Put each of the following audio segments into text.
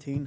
15.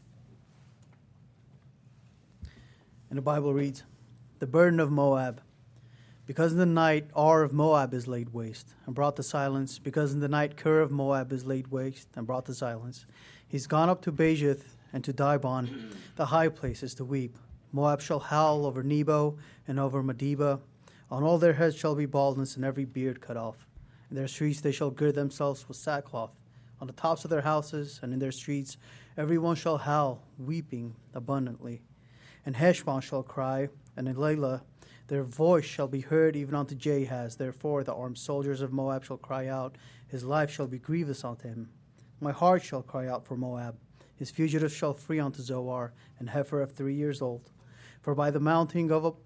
And the Bible reads, "The burden of Moab. Because in the night Ar of Moab is laid waste, and brought to silence. Because in the night Kir of Moab is laid waste, and brought to silence. He's gone up to Bajith and to Dibon, the high places, to weep. Moab shall howl over Nebo and over Medeba. On all their heads shall be baldness, and every beard cut off. In their streets they shall gird themselves with sackcloth. On the tops of their houses and in their streets every one shall howl, weeping abundantly. And Heshbon shall cry, and in Elah their voice shall be heard even unto Jahaz. Therefore the armed soldiers of Moab shall cry out. His life shall be grievous unto him. My heart shall cry out for Moab. His fugitives shall flee unto Zoar, and heifer of 3 years old. For by the mounting up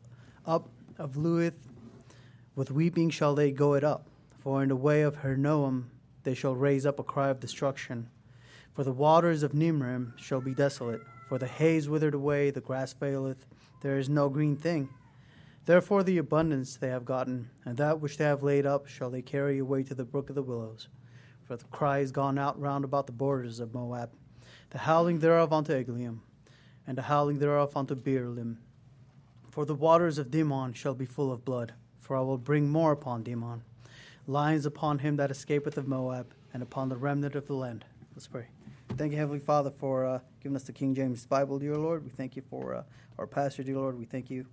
of Luith, with weeping shall they go it up. For in the way of Hernoam they shall raise up a cry of destruction. For the waters of Nimrim shall be desolate. For the haze withered away, the grass faileth, there is no green thing. Therefore the abundance they have gotten, and that which they have laid up shall they carry away to the brook of the willows. For the cry is gone out round about the borders of Moab, the howling thereof unto Eglaim, and the howling thereof unto Beerlim. For the waters of Dimon shall be full of blood, for I will bring more upon Dimon, lions upon him that escapeth of Moab, and upon the remnant of the land." Let's pray. Thank you, Heavenly Father, for giving us the King James Bible, dear Lord. We thank you for our pastor, dear Lord. We thank you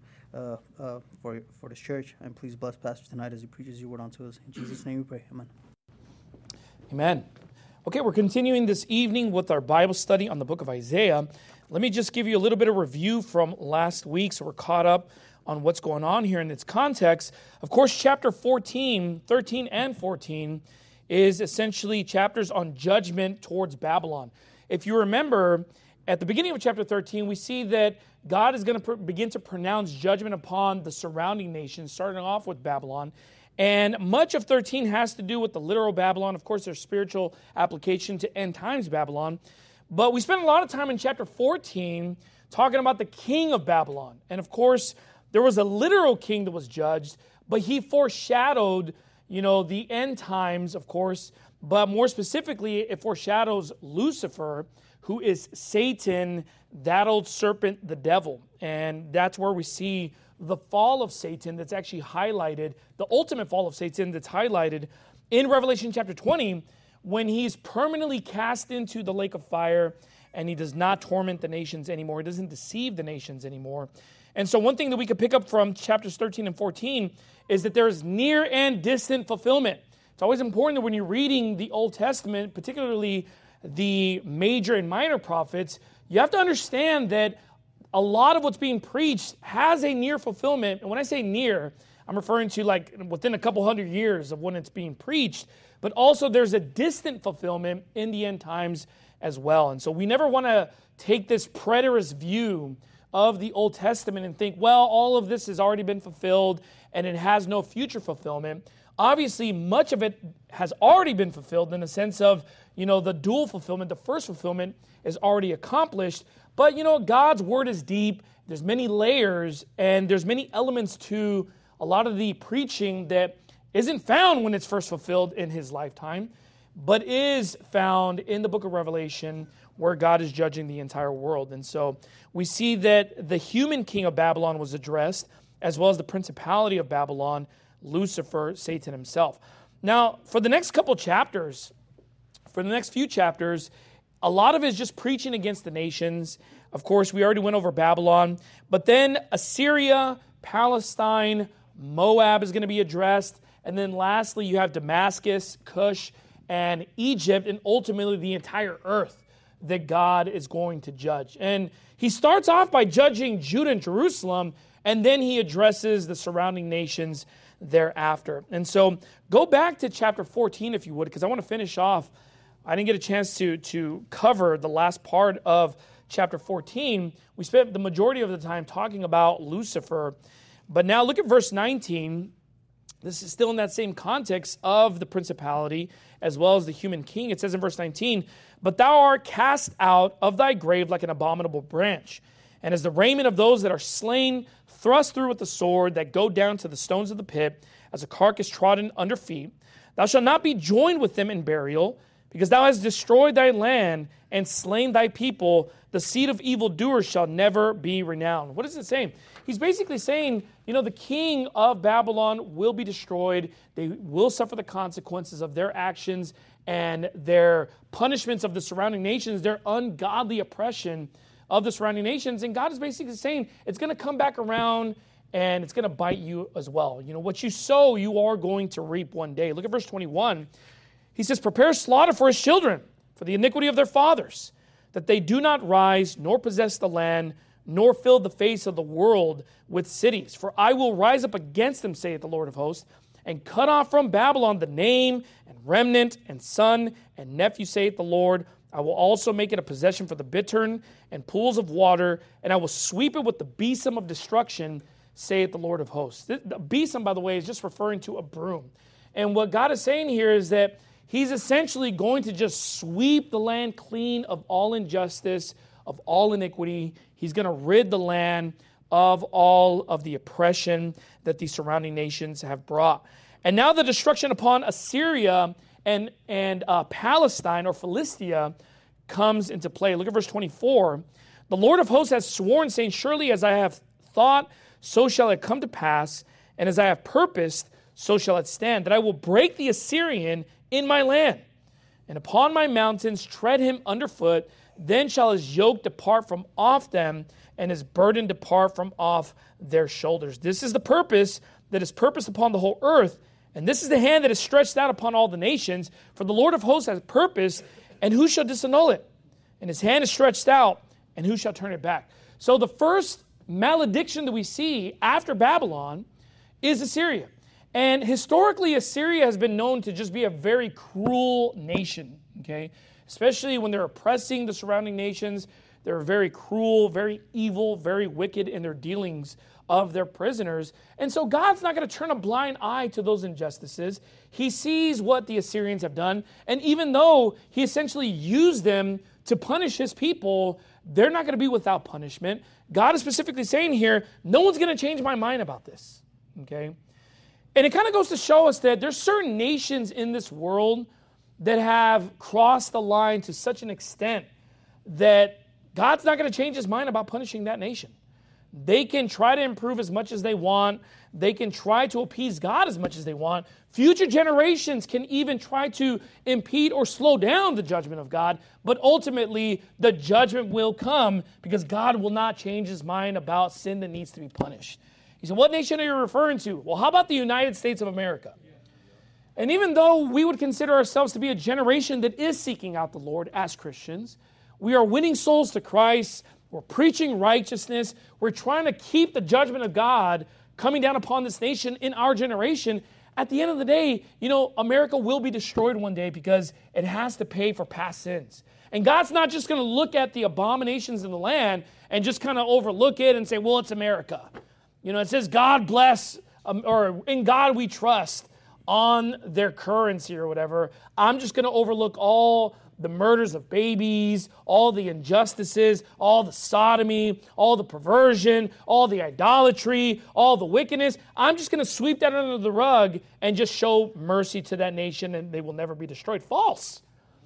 for this church, and please bless Pastor tonight as he preaches your word unto us. In Jesus' name we pray. Amen. Amen. Okay, we're continuing this evening with our Bible study on the book of Isaiah. Let me just give you a little bit of review from last week so we're caught up on what's going on here in its context. Of course, chapter 13 and 14 is essentially chapters on judgment towards Babylon. If you remember, at the beginning of chapter 13, we see that God is going to begin to pronounce judgment upon the surrounding nations, starting off with Babylon. And much of 13 has to do with the literal Babylon. Of course, there's spiritual application to end times Babylon. But we spent a lot of time in chapter 14 talking about the king of Babylon. And of course, there was a literal king that was judged, but he foreshadowed, the end times, of course. But more specifically, it foreshadows Lucifer, who is Satan, that old serpent, the devil. And that's where we see the fall of Satan that's actually highlighted, the ultimate fall of Satan that's highlighted in Revelation chapter 20, when he's permanently cast into the lake of fire and he does not torment the nations anymore. He doesn't deceive the nations anymore. And so one thing that we could pick up from chapters 13 and 14 is that there is near and distant fulfillment. It's always important that when you're reading the Old Testament, particularly the major and minor prophets, you have to understand that a lot of what's being preached has a near fulfillment. And when I say near, I'm referring to like within a couple hundred years of when it's being preached. But also there's a distant fulfillment in the end times as well. And so we never want to take this preterist view of the Old Testament and think, well, all of this has already been fulfilled and it has no future fulfillment. Obviously, much of it has already been fulfilled in the sense of, the dual fulfillment. The first fulfillment is already accomplished. But, God's word is deep. There's many layers and there's many elements to a lot of the preaching that isn't found when it's first fulfilled in his lifetime, but is found in the book of Revelation where God is judging the entire world. And so we see that the human king of Babylon was addressed, as well as the principality of Babylon, Lucifer, Satan himself. Now, for the next few chapters, a lot of it is just preaching against the nations. Of course, we already went over Babylon, but then Assyria, Palestine, Moab is going to be addressed. And then lastly, you have Damascus, Cush, and Egypt, and ultimately the entire earth that God is going to judge. And he starts off by judging Judah and Jerusalem, and then he addresses the surrounding nations thereafter. And so go back to chapter 14, if you would, because I want to finish off. I didn't get a chance to cover the last part of chapter 14. We spent the majority of the time talking about Lucifer. But now look at verse 19. This is still in that same context of the principality as well as the human king. It says in verse 19, "But thou art cast out of thy grave like an abominable branch, and as the raiment of those that are slain, thrust through with the sword, that go down to the stones of the pit, as a carcass trodden under feet. Thou shalt not be joined with them in burial, because thou hast destroyed thy land and slain thy people. The seed of evildoers shall never be renowned. What is it saying? He's basically saying, the king of Babylon will be destroyed. They will suffer the consequences of their actions and their punishments of the surrounding nations, their ungodly oppression of the surrounding nations. And God is basically saying it's going to come back around and it's going to bite you as well. What you sow, you are going to reap one day. Look at verse 21. He says, prepare slaughter for his children, for the iniquity of their fathers, that they do not rise, nor possess the land, nor fill the face of the world with cities. For I will rise up against them, saith the Lord of hosts, and cut off from Babylon the name, and remnant, and son, and nephew, saith the Lord. I will also make it a possession for the bittern and pools of water, and I will sweep it with the besom of destruction, saith the Lord of hosts. The besom, by the way, is just referring to a broom. And what God is saying here is that he's essentially going to just sweep the land clean of all injustice, of all iniquity. He's going to rid the land of all of the oppression that the surrounding nations have brought. And now the destruction upon Assyria and Palestine or Philistia comes into play. Look at verse 24. The Lord of hosts has sworn, saying, surely as I have thought, so shall it come to pass, and as I have purposed, so shall it stand, that I will break the Assyrian in my land, and upon my mountains tread him underfoot. Then shall his yoke depart from off them, and his burden depart from off their shoulders. This is the purpose that is purposed upon the whole earth, and this is the hand that is stretched out upon all the nations. For the Lord of hosts has purpose, and who shall disannul it? And his hand is stretched out, and who shall turn it back? So the first malediction that we see after Babylon is Assyria. And historically, Assyria has been known to just be a very cruel nation, okay? Especially when they're oppressing the surrounding nations. They're very cruel, very evil, very wicked in their dealings of their prisoners. And so God's not going to turn a blind eye to those injustices. He sees what the Assyrians have done. And even though he essentially used them to punish his people, they're not going to be without punishment. God is specifically saying here, no one's going to change my mind about this, okay? And it kind of goes to show us that there's certain nations in this world that have crossed the line to such an extent that God's not going to change his mind about punishing that nation. They can try to improve as much as they want. They can try to appease God as much as they want. Future generations can even try to impede or slow down the judgment of God, but ultimately the judgment will come because God will not change his mind about sin that needs to be punished. He said, what nation are you referring to? Well, how about the United States of America? And even though we would consider ourselves to be a generation that is seeking out the Lord as Christians, we are winning souls to Christ, we're preaching righteousness, we're trying to keep the judgment of God coming down upon this nation in our generation. At the end of the day, America will be destroyed one day because it has to pay for past sins. And God's not just going to look at the abominations in the land and just kind of overlook it and say, well, it's America. It says, God bless, or in God we trust on their currency or whatever. I'm just going to overlook all the murders of babies, all the injustices, all the sodomy, all the perversion, all the idolatry, all the wickedness. I'm just going to sweep that under the rug and just show mercy to that nation and they will never be destroyed. False.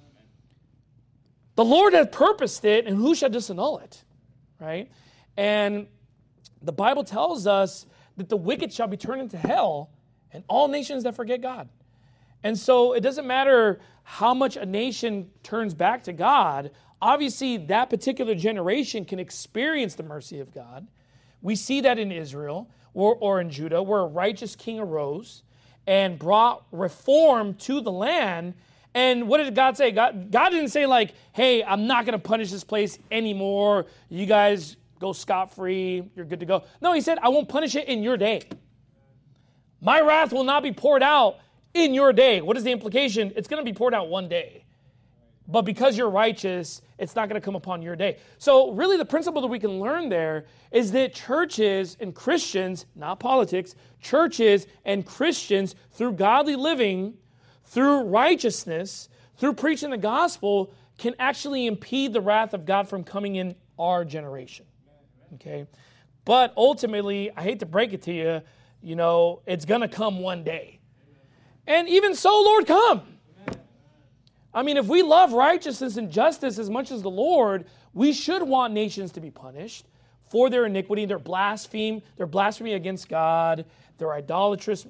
The Lord hath purposed it, and who shall disannul it? Right? And the Bible tells us that the wicked shall be turned into hell, and all nations that forget God. And so it doesn't matter how much a nation turns back to God. Obviously, that particular generation can experience the mercy of God. We see that in Israel or in Judah, where a righteous king arose and brought reform to the land. And what did God say? God didn't say like, hey, I'm not going to punish this place anymore. You guys go scot-free. You're good to go. No, he said, I won't punish it in your day. My wrath will not be poured out in your day. What is the implication? It's going to be poured out one day. But because you're righteous, it's not going to come upon your day. So really the principle that we can learn there is that churches and Christians, not politics, churches and Christians through godly living, through righteousness, through preaching the gospel, can actually impede the wrath of God from coming in our generation. Okay? But ultimately, I hate to break it to you, it's going to come one day. And even so, Lord, come. I mean, if we love righteousness and justice as much as the Lord, we should want nations to be punished for their iniquity, their blasphemy against God, their idolatrous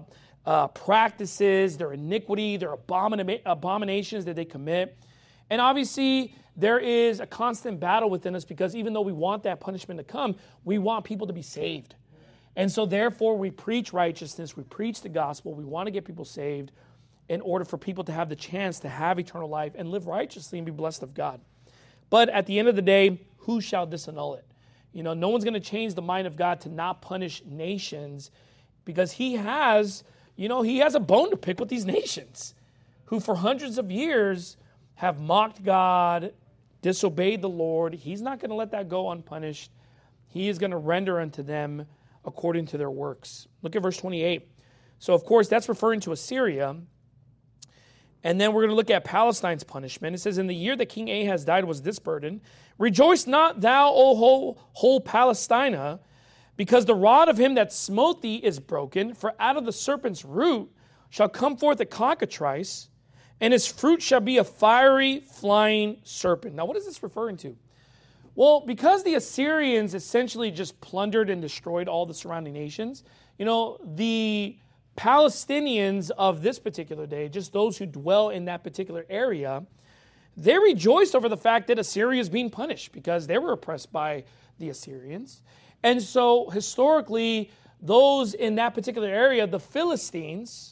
practices, their iniquity, their abominations that they commit. And obviously, there is a constant battle within us because even though we want that punishment to come, we want people to be saved. And so therefore, we preach righteousness, we preach the gospel, we want to get people saved in order for people to have the chance to have eternal life and live righteously and be blessed of God. But at the end of the day, who shall disannul it? No one's going to change the mind of God to not punish nations because he has a bone to pick with these nations who for hundreds of years have mocked God, disobeyed the Lord. He's not going to let that go unpunished. He is going to render unto them according to their works. Look at verse 28. So, of course, that's referring to Assyria. And then we're going to look at Palestine's punishment. It says, in the year that King Ahaz died was this burden, rejoice not thou, O whole Palestina, because the rod of him that smote thee is broken, for out of the serpent's root shall come forth a cockatrice, and his fruit shall be a fiery flying serpent. Now, what is this referring to? Well, because the Assyrians essentially just plundered and destroyed all the surrounding nations, the Palestinians of this particular day, just those who dwell in that particular area, they rejoiced over the fact that Assyria is being punished because they were oppressed by the Assyrians. And so historically, those in that particular area, the Philistines,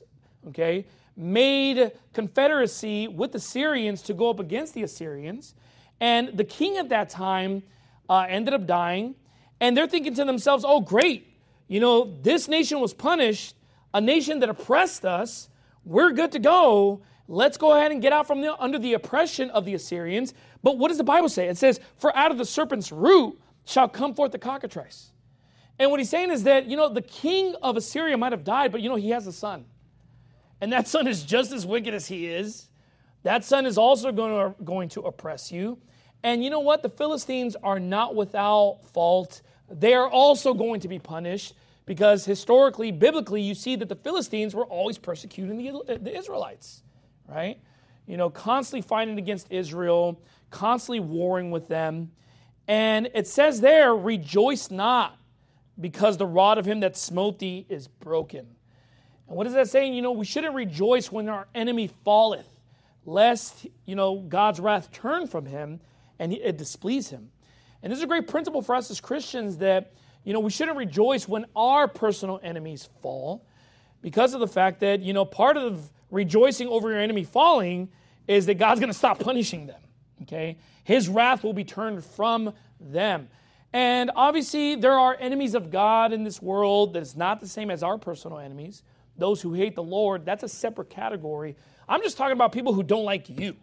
made confederacy with the Syrians to go up against the Assyrians. And the king at that time ended up dying. And they're thinking to themselves, oh, great. This nation was punished, a nation that oppressed us. We're good to go. Let's go ahead and get out from under the oppression of the Assyrians. But what does the Bible say? It says, for out of the serpent's root shall come forth the cockatrice. And what he's saying is that, the king of Assyria might have died, but, he has a son. And that son is just as wicked as he is. That son is also going to oppress you. And you know what? The Philistines are not without fault. They are also going to be punished because historically, biblically, you see that the Philistines were always persecuting the Israelites, right? Constantly fighting against Israel, constantly warring with them. And it says there, rejoice not because the rod of him that smote thee is broken. And what is that saying? We shouldn't rejoice when our enemy falleth, lest, God's wrath turn from him and it displease him. And this is a great principle for us as Christians that, we shouldn't rejoice when our personal enemies fall because of the fact that, part of rejoicing over your enemy falling is that God's going to stop punishing them, okay? His wrath will be turned from them. And obviously, there are enemies of God in this world that is not the same as our personal enemies. Those who hate the Lord, that's a separate category. I'm just talking about people who don't like you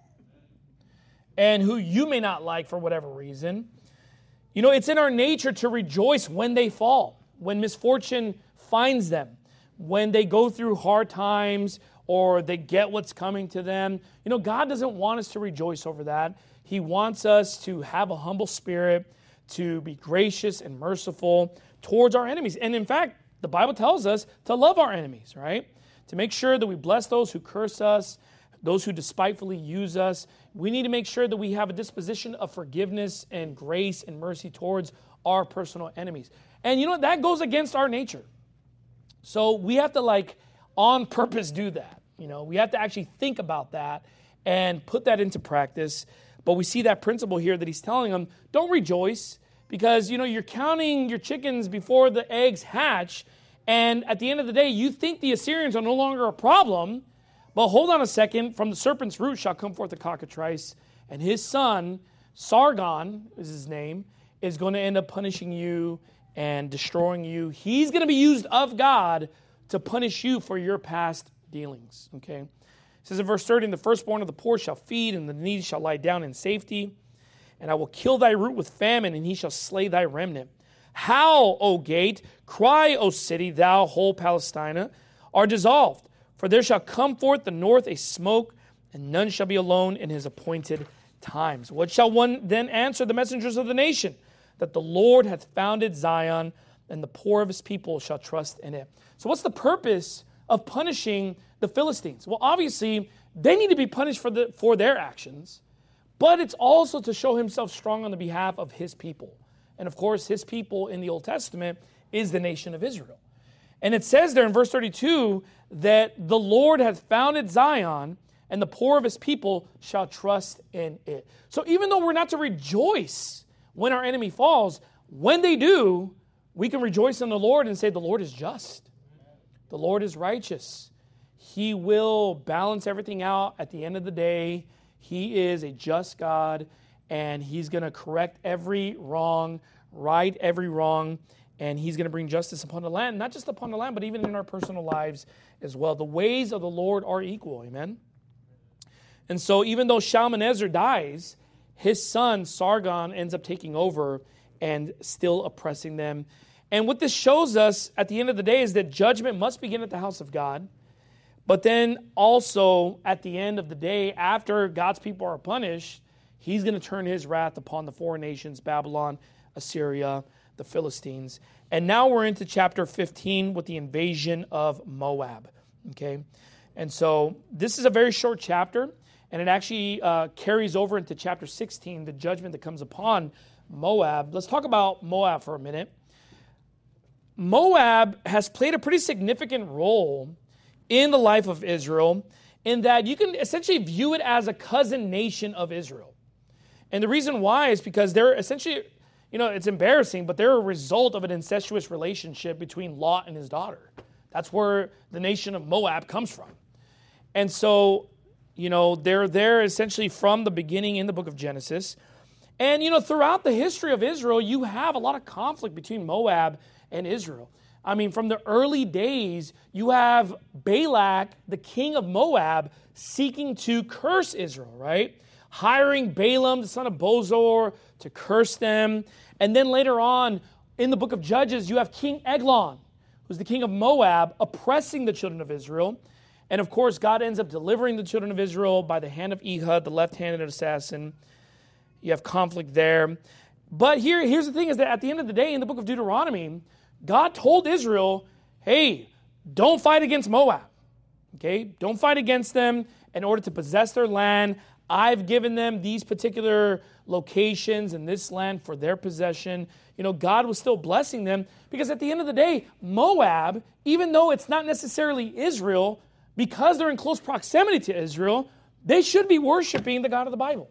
and who you may not like for whatever reason. It's in our nature to rejoice when they fall, when misfortune finds them, when they go through hard times or they get what's coming to them. God doesn't want us to rejoice over that. He wants us to have a humble spirit, to be gracious and merciful towards our enemies. And in fact, the Bible tells us to love our enemies, right? To make sure that we bless those who curse us, those who despitefully use us. We need to make sure that we have a disposition of forgiveness and grace and mercy towards our personal enemies. And that goes against our nature. So we have to on purpose do that. We have to actually think about that and put that into practice. But we see that principle here that he's telling them, don't rejoice because, you're counting your chickens before the eggs hatch. And at the end of the day, you think the Assyrians are no longer a problem. But hold on a second. From the serpent's root shall come forth the cockatrice. And his son, Sargon is his name, is going to end up punishing you and destroying you. He's going to be used of God to punish you for your past dealings. Okay. It says in verse 30, and the firstborn of the poor shall feed, and the needy shall lie down in safety. And I will kill thy root with famine, and he shall slay thy remnant. Howl, O gate, cry, O city, thou whole Palestina, are dissolved. For there shall come forth the north a smoke, and none shall be alone in his appointed times. What shall one then answer the messengers of the nation? That the Lord hath founded Zion, and the poor of his people shall trust in it. So what's the purpose of punishing the Philistines? Well, obviously, they need to be punished for their actions, but it's also to show himself strong on the behalf of his people. And of course, his people in the Old Testament is the nation of Israel. And it says there in verse 32 that the Lord hath founded Zion, and the poor of his people shall trust in it. So even though we're not to rejoice when our enemy falls, when they do, we can rejoice in the Lord and say the Lord is just. The Lord is righteous. He will balance everything out at the end of the day. He is a just God, and he's going to correct every wrong, right every wrong, and he's going to bring justice upon the land, not just upon the land, but even in our personal lives as well. The ways of the Lord are equal, amen? And so even though Shalmaneser dies, his son Sargon ends up taking over and still oppressing them. And what this shows us at the end of the day is that judgment must begin at the house of God. But then also at the end of the day, after God's people are punished, he's going to turn his wrath upon the foreign nations, Babylon, Assyria, the Philistines. And now we're into chapter 15 with the invasion of Moab. Okay? And so this is a very short chapter, and it actually carries over into chapter 16, the judgment that comes upon Moab. Let's talk about Moab for a minute. Moab has played a pretty significant role in the life of Israel in that you can essentially view it as a cousin nation of Israel. And the reason why is because they're essentially, it's embarrassing, but they're a result of an incestuous relationship between Lot and his daughter. That's where the nation of Moab comes from. And so, they're there essentially from the beginning in the book of Genesis. And, throughout the history of Israel, you have a lot of conflict between Moab and Israel. I mean, from the early days, you have Balak, the king of Moab, seeking to curse Israel, right? Hiring Balaam, the son of Bozor, to curse them. And then later on, in the book of Judges, you have King Eglon, who's the king of Moab, oppressing the children of Israel. And of course, God ends up delivering the children of Israel by the hand of Ehud, the left-handed assassin. You have conflict there. But here's the thing, is that at the end of the day, in the book of Deuteronomy, God told Israel, hey, don't fight against Moab. Okay? Don't fight against them in order to possess their land. I've given them these particular locations in this land for their possession. God was still blessing them because at the end of the day, Moab, even though it's not necessarily Israel, because they're in close proximity to Israel, they should be worshiping the God of the Bible.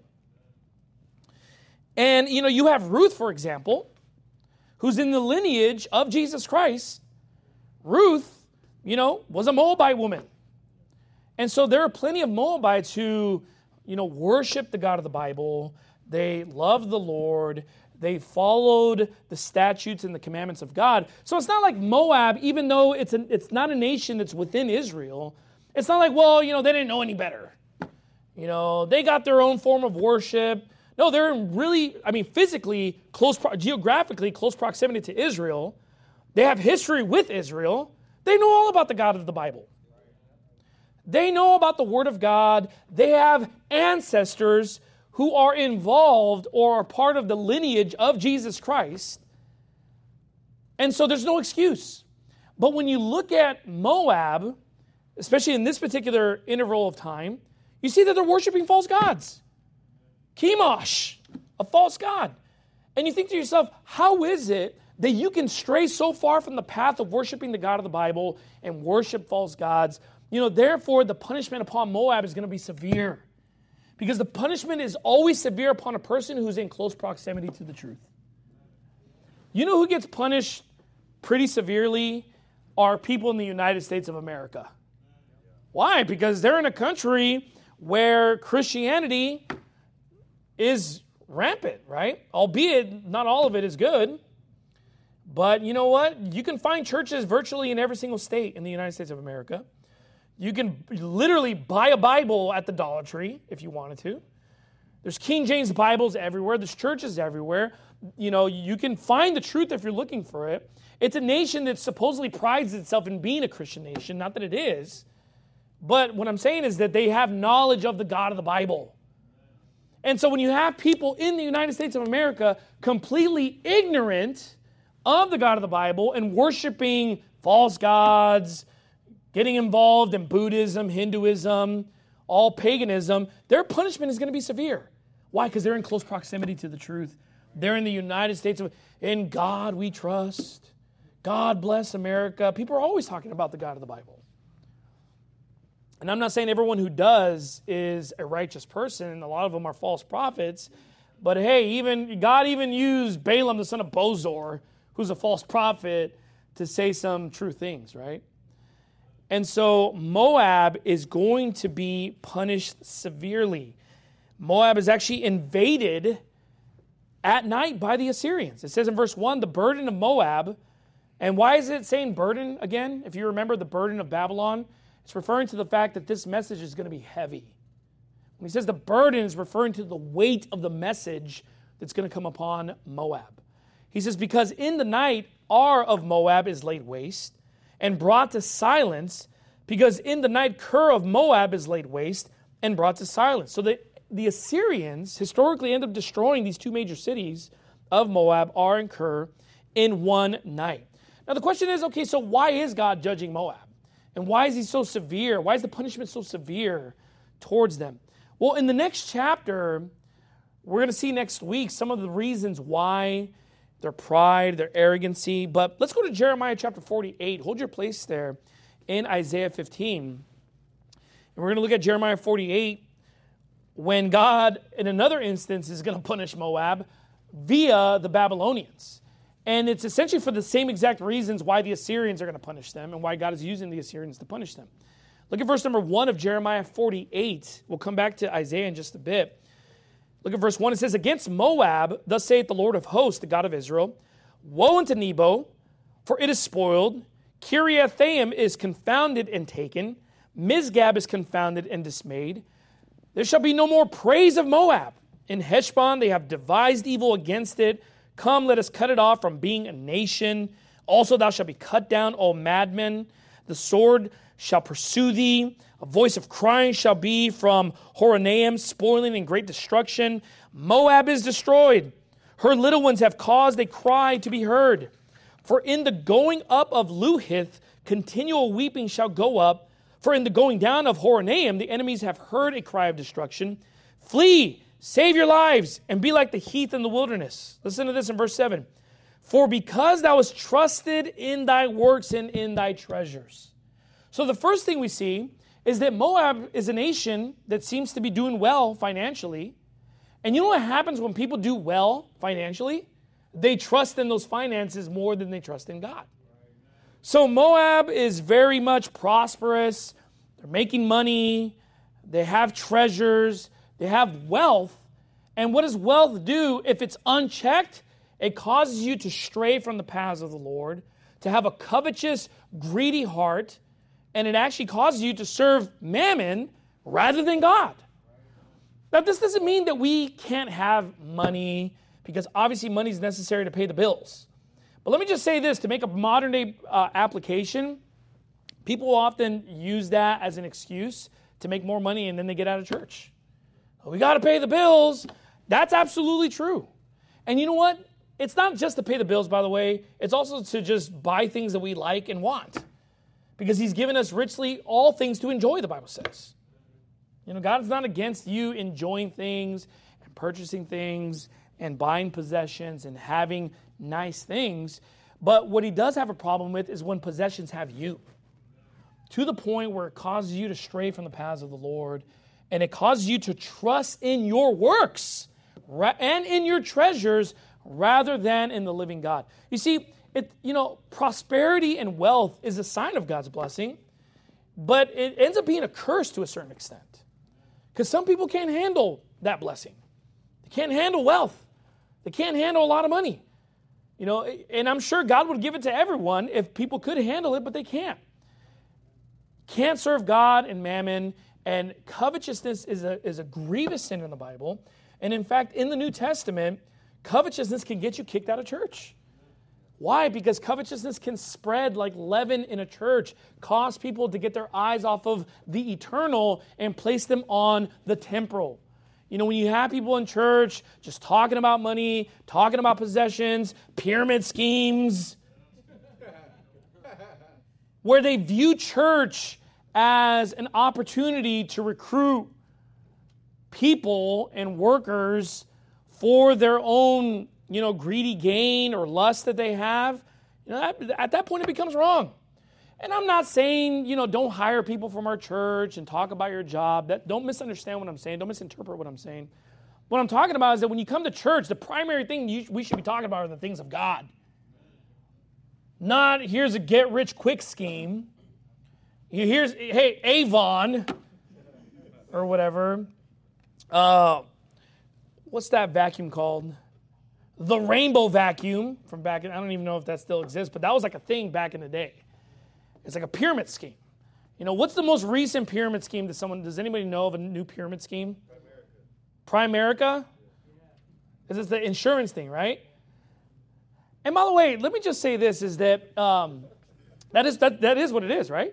And, you have Ruth, for example, who's in the lineage of Jesus Christ. Ruth, was a Moabite woman. And so there are plenty of Moabites who, worship the God of the Bible. They love the Lord. They followed the statutes and the commandments of God. So it's not like Moab, even though it's not a nation that's within Israel, it's not like, they didn't know any better. They got their own form of worship. No, they're really, physically, geographically close proximity to Israel. They have history with Israel. They know all about the God of the Bible. They know about the Word of God. They have ancestors who are involved or are part of the lineage of Jesus Christ. And so there's no excuse. But when you look at Moab, especially in this particular interval of time, you see that they're worshiping false gods. Chemosh, a false god. And you think to yourself, how is it that you can stray so far from the path of worshiping the God of the Bible and worship false gods? Therefore, the punishment upon Moab is going to be severe. Because the punishment is always severe upon a person who's in close proximity to the truth. You know who gets punished pretty severely are people in the United States of America. Why? Because they're in a country where Christianity is rampant, right? Albeit not all of it is good. But you know what? You can find churches virtually in every single state in the United States of America. You can literally buy a Bible at the Dollar Tree if you wanted to. There's King James Bibles everywhere. There's churches everywhere. You can find the truth if you're looking for it. It's a nation that supposedly prides itself in being a Christian nation. Not that it is. But what I'm saying is that they have knowledge of the God of the Bible. And so when you have people in the United States of America completely ignorant of the God of the Bible and worshiping false gods, getting involved in Buddhism, Hinduism, all paganism, their punishment is going to be severe. Why? Because they're in close proximity to the truth. They're in the United States. In God we trust. God bless America. People are always talking about the God of the Bible. And I'm not saying everyone who does is a righteous person. A lot of them are false prophets. But hey, God even used Balaam, the son of Bozor, who's a false prophet, to say some true things, right? And so Moab is going to be punished severely. Moab is actually invaded at night by the Assyrians. It says in verse 1, the burden of Moab. And why is it saying burden again? If you remember the burden of Babylon, it's referring to the fact that this message is going to be heavy. When he says the burden, is referring to the weight of the message that's going to come upon Moab. He says, because in the night Ar of Moab is laid waste and brought to silence, because in the night Ker of Moab is laid waste and brought to silence. So the Assyrians historically end up destroying these two major cities of Moab, Ar and Ker, in one night. Now the question is, okay, so why is God judging Moab? And why is he so severe? Why is the punishment so severe towards them? Well, in the next chapter, we're going to see next week some of the reasons why, their pride, their arrogancy. But let's go to Jeremiah chapter 48. Hold your place there in Isaiah 15. And we're going to look at Jeremiah 48 when God, in another instance, is going to punish Moab via the Babylonians. And it's essentially for the same exact reasons why the Assyrians are going to punish them and why God is using the Assyrians to punish them. Look at verse number 1 of Jeremiah 48. We'll come back to Isaiah in just a bit. Look at verse 1. It says, against Moab, thus saith the Lord of hosts, the God of Israel, woe unto Nebo, for it is spoiled. Kiriathaim is confounded and taken. Mizgab is confounded and dismayed. There shall be no more praise of Moab. In Heshbon they have devised evil against it. Come, let us cut it off from being a nation. Also thou shalt be cut down, O madmen. The sword shall pursue thee. A voice of crying shall be from Horonaim, spoiling and great destruction. Moab is destroyed. Her little ones have caused a cry to be heard. For in the going up of Luhith, continual weeping shall go up. For in the going down of Horonaim, the enemies have heard a cry of destruction. Flee, save your lives, and be like the heath in the wilderness. Listen to this in verse 7. For because thou hast trusted in thy works and in thy treasures. So the first thing we see is that Moab is a nation that seems to be doing well financially. And you know what happens when people do well financially? They trust in those finances more than they trust in God. So Moab is very much prosperous. They're making money. They have treasures. They have wealth. And what does wealth do? If it's unchecked, it causes you to stray from the paths of the Lord, to have a covetous, greedy heart, and it actually causes you to serve mammon rather than God. Now, this doesn't mean that we can't have money, because obviously money is necessary to pay the bills. But let me just say this, to make a modern day application, people often use that as an excuse to make more money and then they get out of church. We got to pay the bills. That's absolutely true. And you know what? It's not just to pay the bills, by the way. It's also to just buy things that we like and want. Because he's given us richly all things to enjoy, the Bible says. You know, God is not against you enjoying things and purchasing things and buying possessions and having nice things. But what he does have a problem with is when possessions have you. To the point where it causes you to stray from the paths of the Lord, and it causes you to trust in your works and in your treasures rather than in the living God. You see, prosperity and wealth is a sign of God's blessing, but it ends up being a curse to a certain extent. Because some people can't handle that blessing. They can't handle wealth. They can't handle a lot of money. You know, and I'm sure God would give it to everyone if people could handle it, but they can't. Can't serve God and mammon, and covetousness is a grievous sin in the Bible. And in fact, in the New Testament, covetousness can get you kicked out of church. Why? Because covetousness can spread like leaven in a church, cause people to get their eyes off of the eternal and place them on the temporal. You know, when you have people in church just talking about money, talking about possessions, pyramid schemes, where they view church as an opportunity to recruit people and workers for their own, greedy gain or lust that they have, at that point it becomes wrong. And I'm not saying, don't hire people from our church and talk about your job. Don't misunderstand what I'm saying. Don't misinterpret what I'm saying. What I'm talking about is that when you come to church, the primary thing we should be talking about are the things of God. Not, here's a get-rich-quick scheme. Here's, hey, Avon, or whatever. What's that vacuum called? The rainbow vacuum from back in, I don't even know if that still exists, but that was like a thing back in the day. It's like a pyramid scheme. What's the most recent pyramid scheme does anybody know of a new pyramid scheme? Primerica? Because it's the insurance thing, right? And by the way, let me just say this, is that that is what it is, right?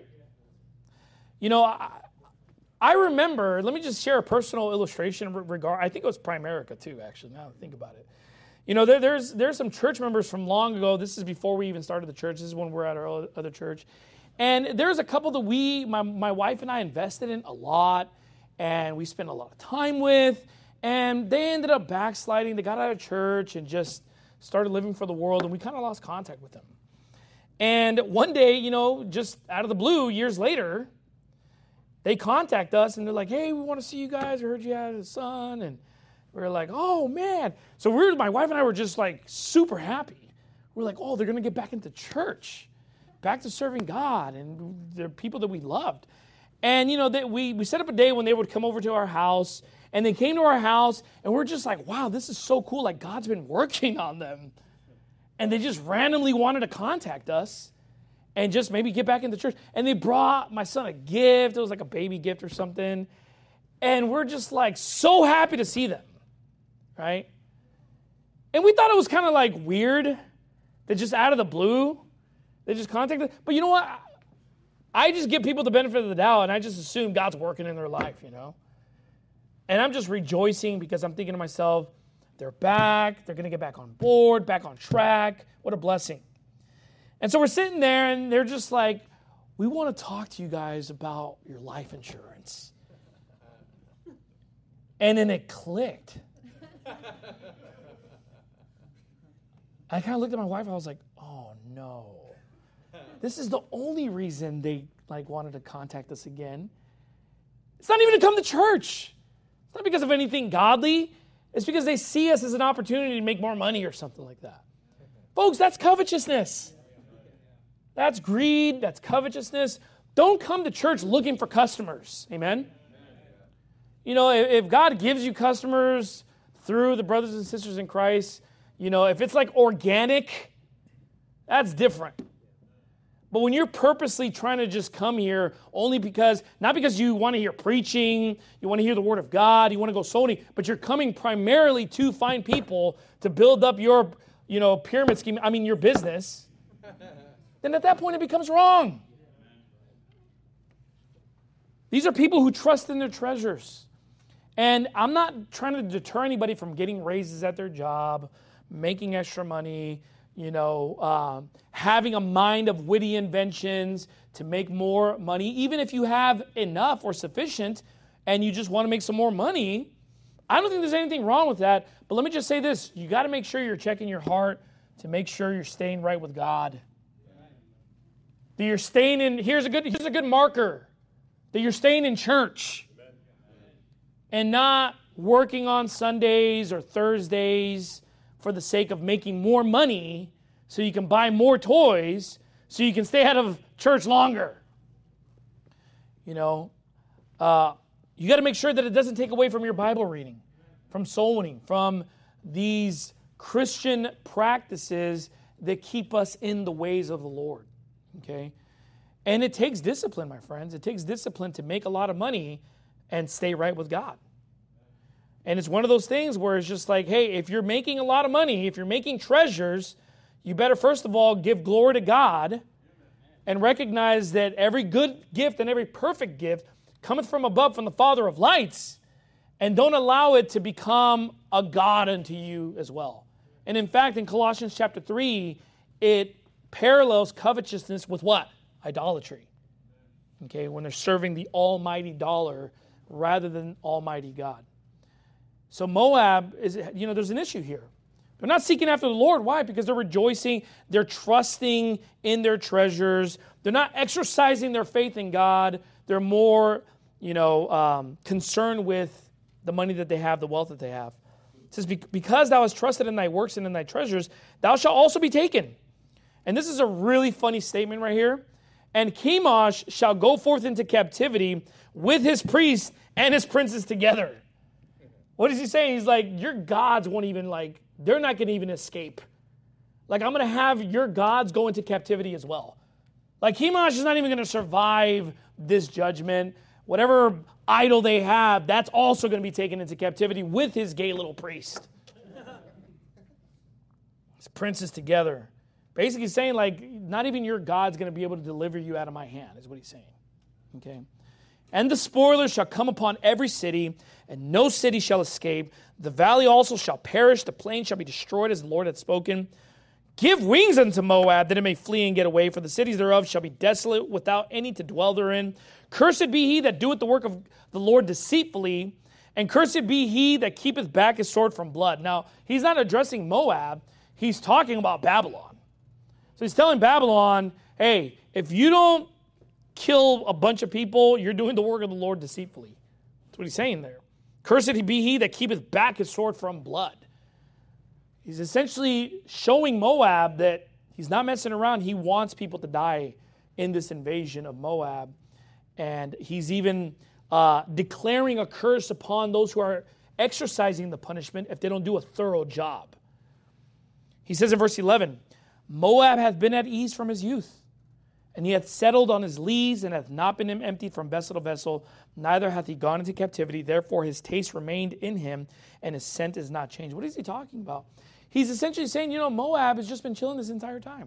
I remember, let me just share a personal illustration I think it was Primerica too, actually, now that I think about it. There's some church members from long ago. This is before we even started the church. This is when we're at our other church. And there's a couple that my wife and I invested in a lot, and we spent a lot of time with, and they ended up backsliding. They got out of church and just started living for the world, and we kind of lost contact with them. And one day, just out of the blue, years later, they contact us, and they're like, hey, we want to see you guys. We heard you had a son, and we're like, oh, man. So my wife and I were just like super happy. We're like, oh, they're going to get back into church, back to serving God, and they're people that we loved. And, we set up a day when they would come over to our house, and they came to our house, and we're just like, wow, this is so cool. Like, God's been working on them. And they just randomly wanted to contact us and just maybe get back into church. And they brought my son a gift. It was like a baby gift or something. And we're just like so happy to see them, right? And we thought it was kind of like weird that just out of the blue, they just contacted us. But you know what? I just give people the benefit of the doubt, and I just assume God's working in their life, And I'm just rejoicing because I'm thinking to myself, they're back. They're going to get back on board, back on track. What a blessing. And so we're sitting there, and they're just like, we want to talk to you guys about your life insurance. And then it clicked. I kind of looked at my wife, and I was like, oh, no. This is the only reason they wanted to contact us again. It's not even to come to church. It's not because of anything godly. It's because they see us as an opportunity to make more money or something like that. Folks, that's covetousness. That's greed. That's covetousness. Don't come to church looking for customers. Amen? If God gives you customers through the brothers and sisters in Christ, if it's like organic, that's different. But when you're purposely trying to just come here only not because you want to hear preaching, you want to hear the Word of God, you want to go solely, but you're coming primarily to find people to build up your, pyramid scheme, your business, then at that point it becomes wrong. These are people who trust in their treasures. And I'm not trying to deter anybody from getting raises at their job, making extra money, having a mind of witty inventions to make more money. Even if you have enough or sufficient and you just want to make some more money, I don't think there's anything wrong with that. But let me just say this. You got to make sure you're checking your heart to make sure you're staying right with God. That you're staying in, here's a good marker, that you're staying in church and not working on Sundays or Thursdays for the sake of making more money so you can buy more toys so you can stay out of church longer. You got to make sure that it doesn't take away from your Bible reading, from soul winning, from these Christian practices that keep us in the ways of the Lord. Okay? And it takes discipline, my friends. It takes discipline to make a lot of money and stay right with God. And it's one of those things where it's just like, hey, if you're making a lot of money, if you're making treasures, you better first of all give glory to God and recognize that every good gift and every perfect gift cometh from above, from the Father of lights, and don't allow it to become a god unto you as well. And in fact, in Colossians chapter 3, it parallels covetousness with what? Idolatry. Okay, when they're serving the almighty dollar rather than almighty God. So Moab is, there's an issue here. They're not seeking after the Lord. Why? Because they're rejoicing. They're trusting in their treasures. They're not exercising their faith in God. They're more, concerned with the money that they have, the wealth that they have. It says, because thou hast trusted in thy works and in thy treasures, thou shalt also be taken. And this is a really funny statement right here. And Chemosh shall go forth into captivity with his priests and his princes together. What is he saying? He's like, your gods won't even they're not going to even escape. I'm going to have your gods go into captivity as well. Chemosh is not even going to survive this judgment. Whatever idol they have, that's also going to be taken into captivity with his gay little priest. His princes together. Basically saying, not even your God's going to be able to deliver you out of my hand, is what he's saying. Okay? And the spoilers shall come upon every city, and no city shall escape. The valley also shall perish, the plain shall be destroyed, as the Lord hath spoken. Give wings unto Moab, that it may flee and get away, for the cities thereof shall be desolate, without any to dwell therein. Cursed be he that doeth the work of the Lord deceitfully, and cursed be he that keepeth back his sword from blood. Now, he's not addressing Moab, he's talking about Babylon. So he's telling Babylon, hey, if you don't kill a bunch of people, you're doing the work of the Lord deceitfully. That's what he's saying there. Cursed be he that keepeth back his sword from blood. He's essentially showing Moab that he's not messing around. He wants people to die in this invasion of Moab. And he's even declaring a curse upon those who are exercising the punishment if they don't do a thorough job. He says in verse 11, Moab hath been at ease from his youth, and he hath settled on his lees, and hath not been emptied from vessel to vessel, neither hath he gone into captivity. Therefore his taste remained in him, and his scent is not changed. What is he talking about? He's essentially saying, Moab has just been chilling this entire time.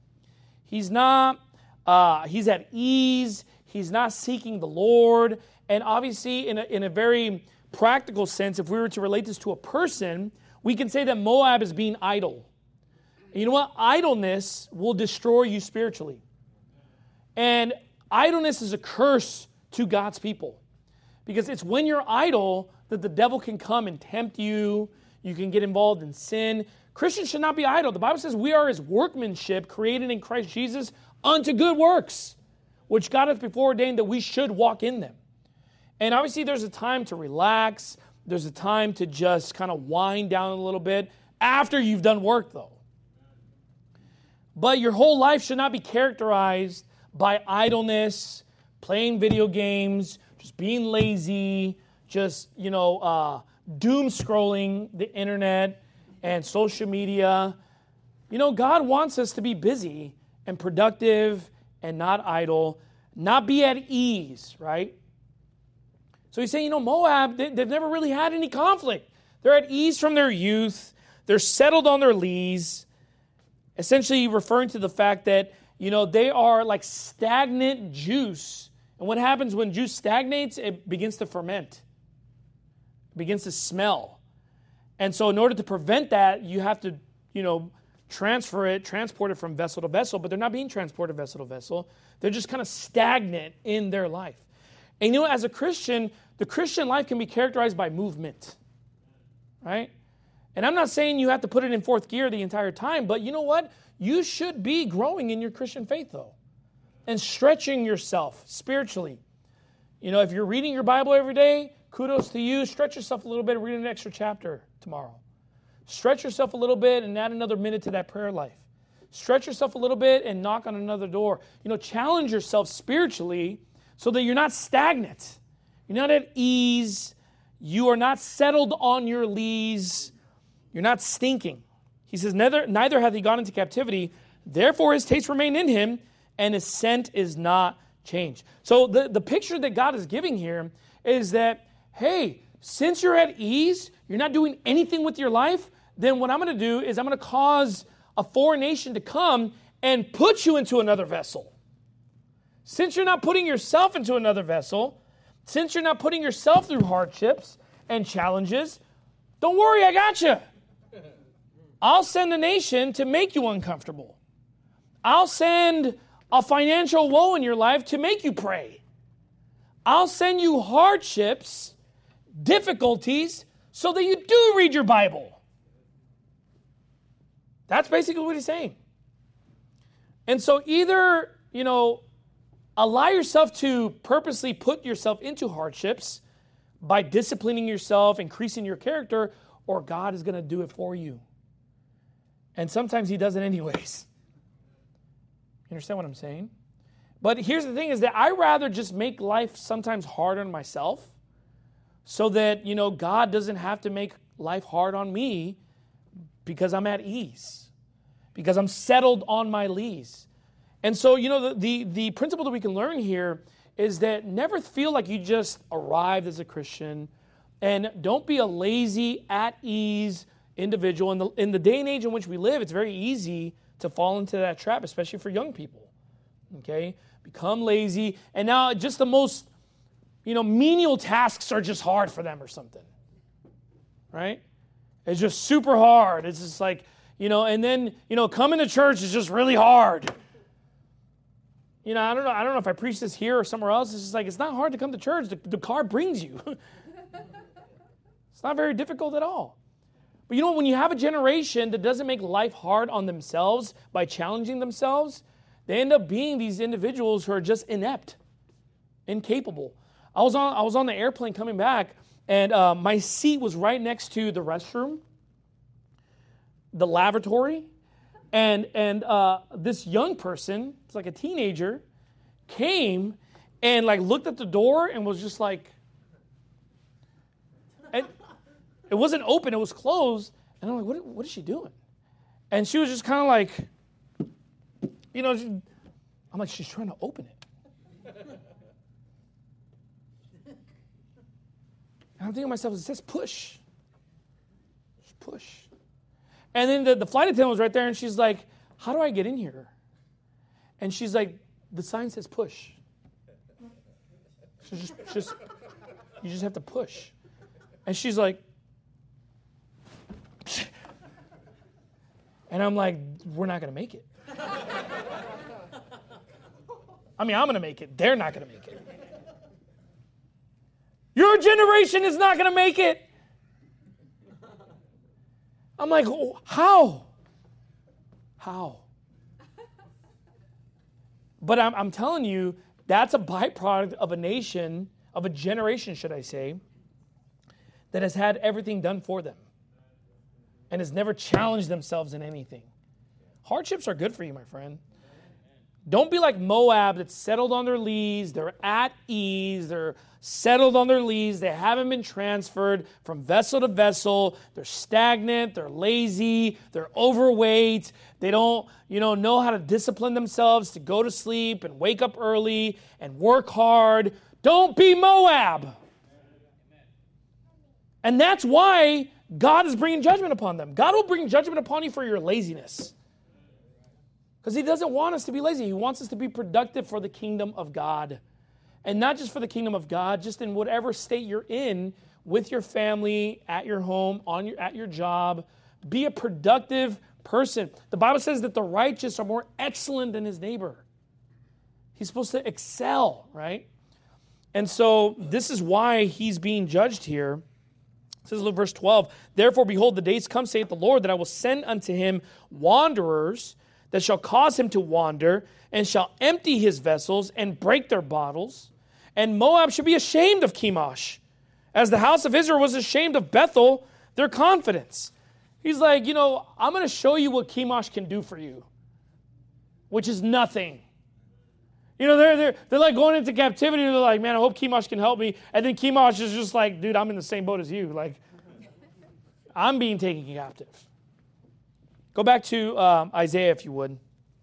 He's not, he's at ease, he's not seeking the Lord, and obviously in a very practical sense, if we were to relate this to a person, we can say that Moab is being idle. And you know what? Idleness will destroy you spiritually. And idleness is a curse to God's people. Because it's when you're idle that the devil can come and tempt you. You can get involved in sin. Christians should not be idle. The Bible says we are his workmanship created in Christ Jesus unto good works, which God hath before ordained that we should walk in them. And obviously there's a time to relax. There's a time to just kind of wind down a little bit after you've done work though. But your whole life should not be characterized by idleness, playing video games, just being lazy, just, doom scrolling the internet and social media. God wants us to be busy and productive and not idle, not be at ease, right? So he's saying, Moab, they've never really had any conflict. They're at ease from their youth. They're settled on their lees. Essentially referring to the fact that, they are like stagnant juice. And what happens when juice stagnates? It begins to ferment. It begins to smell. And so in order to prevent that, you have to, transport it from vessel to vessel. But they're not being transported vessel to vessel. They're just kind of stagnant in their life. And as a Christian, the Christian life can be characterized by movement. Right? And I'm not saying you have to put it in fourth gear the entire time, but you know what? You should be growing in your Christian faith, though, and stretching yourself spiritually. If you're reading your Bible every day, kudos to you. Stretch yourself a little bit and read an extra chapter tomorrow. Stretch yourself a little bit and add another minute to that prayer life. Stretch yourself a little bit and knock on another door. Challenge yourself spiritually so that you're not stagnant. You're not at ease. You are not settled on your lees. You're not stinking. He says, neither hath he gone into captivity, therefore his taste remained in him, and his scent is not changed. So the picture that God is giving here is that, hey, since you're at ease, you're not doing anything with your life, then what I'm going to do is I'm going to cause a foreign nation to come and put you into another vessel. Since you're not putting yourself into another vessel, since you're not putting yourself through hardships and challenges, don't worry, I got you. I'll send a nation to make you uncomfortable. I'll send a financial woe in your life to make you pray. I'll send you hardships, difficulties, so that you do read your Bible. That's basically what he's saying. And so either, allow yourself to purposely put yourself into hardships by disciplining yourself, increasing your character, or God is going to do it for you. And sometimes he does it anyways. You understand what I'm saying? But here's the thing is that I rather just make life sometimes hard on myself so that, God doesn't have to make life hard on me because I'm at ease, because I'm settled on my lees. And so, the principle that we can learn here is that never feel like you just arrived as a Christian, and don't be a lazy, at ease individual. In the day and age in which we live, it's very easy to fall into that trap, especially for young people. Okay? Become lazy, and now just the most, menial tasks are just hard for them or something. Right? It's just super hard. It's just like, and then, coming to church is just really hard. I don't know if I preach this here or somewhere else. It's just like, it's not hard to come to church. The car brings you. It's not very difficult at all. But when you have a generation that doesn't make life hard on themselves by challenging themselves, they end up being these individuals who are just inept, incapable. I was on the airplane coming back, and my seat was right next to the restroom, the lavatory, and this young person, it's like a teenager, came and looked at the door and was just like, and it wasn't open, it was closed, and I'm like, what is she doing? And she was just kind of like, I'm like, she's trying to open it. And I'm thinking to myself, it says push. Just push. And then the flight attendant was right there, and she's like, how do I get in here? And she's like, the sign says push. So just you just have to push. And she's like, and I'm like, we're not going to make it. I'm going to make it. They're not going to make it. Your generation is not going to make it. I'm like, how? How? But I'm telling you, that's a byproduct of a nation, of a generation, should I say, that has had everything done for them and has never challenged themselves in anything. Hardships are good for you, my friend. Don't be like Moab that's settled on their lees. They're at ease. They're settled on their lees. They haven't been transferred from vessel to vessel. They're stagnant. They're lazy. They're overweight. They don't, know how to discipline themselves to go to sleep and wake up early and work hard. Don't be Moab. And that's why God is bringing judgment upon them. God will bring judgment upon you for your laziness. Because he doesn't want us to be lazy. He wants us to be productive for the kingdom of God. And not just for the kingdom of God, just in whatever state you're in, with your family, at your home, at your job. Be a productive person. The Bible says that the righteous are more excellent than his neighbor. He's supposed to excel, right? And so this is why he's being judged here. It says, look, verse 12, therefore, behold, the days come, saith the Lord, that I will send unto him wanderers, that shall cause him to wander, and shall empty his vessels, and break their bottles. And Moab shall be ashamed of Chemosh, as the house of Israel was ashamed of Bethel, their confidence. He's like, I'm going to show you what Chemosh can do for you, which is nothing. They're like going into captivity, and they're like, man, I hope Chemosh can help me. And then Chemosh is just like, dude, I'm in the same boat as you. Like, I'm being taken captive. Go back to Isaiah, if you would.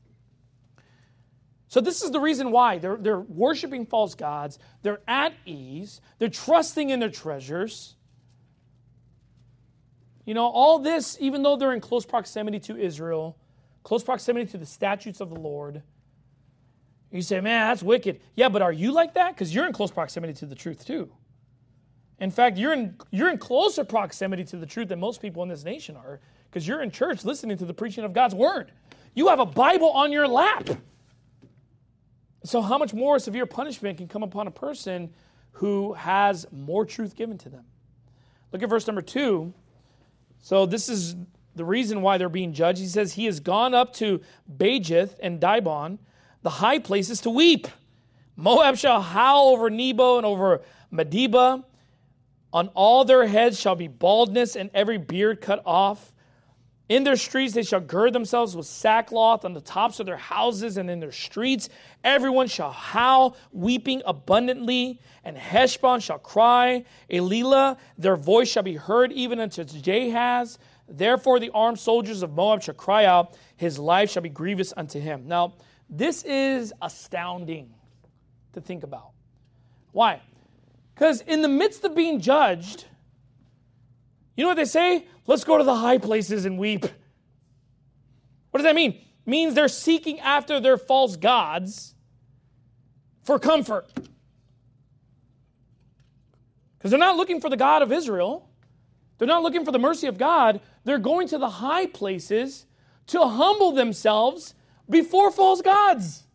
So this is the reason why. They're worshiping false gods. They're at ease. They're trusting in their treasures. All this, even though they're in close proximity to Israel, close proximity to the statutes of the Lord. You say, man, that's wicked. Yeah, but are you like that? Because you're in close proximity to the truth too. In fact, you're in closer proximity to the truth than most people in this nation are, because you're in church listening to the preaching of God's word. You have a Bible on your lap. So how much more severe punishment can come upon a person who has more truth given to them? Look at verse number 2. So this is the reason why they're being judged. He says, he has gone up to Bajith and Dibon, the high places, to weep. Moab shall howl over Nebo and over Medeba. On all their heads shall be baldness, and every beard cut off. In their streets they shall gird themselves with sackcloth on the tops of their houses and in their streets. Everyone shall howl, weeping abundantly, and Heshbon shall cry. Elilah, their voice shall be heard even unto Jahaz. Therefore the armed soldiers of Moab shall cry out, his life shall be grievous unto him. Now, this is astounding to think about. Why? Because in the midst of being judged, you know what they say? Let's go to the high places and weep. What does that mean? It means they're seeking after their false gods for comfort. Because they're not looking for the God of Israel. They're not looking for the mercy of God. They're going to the high places to humble themselves before false gods.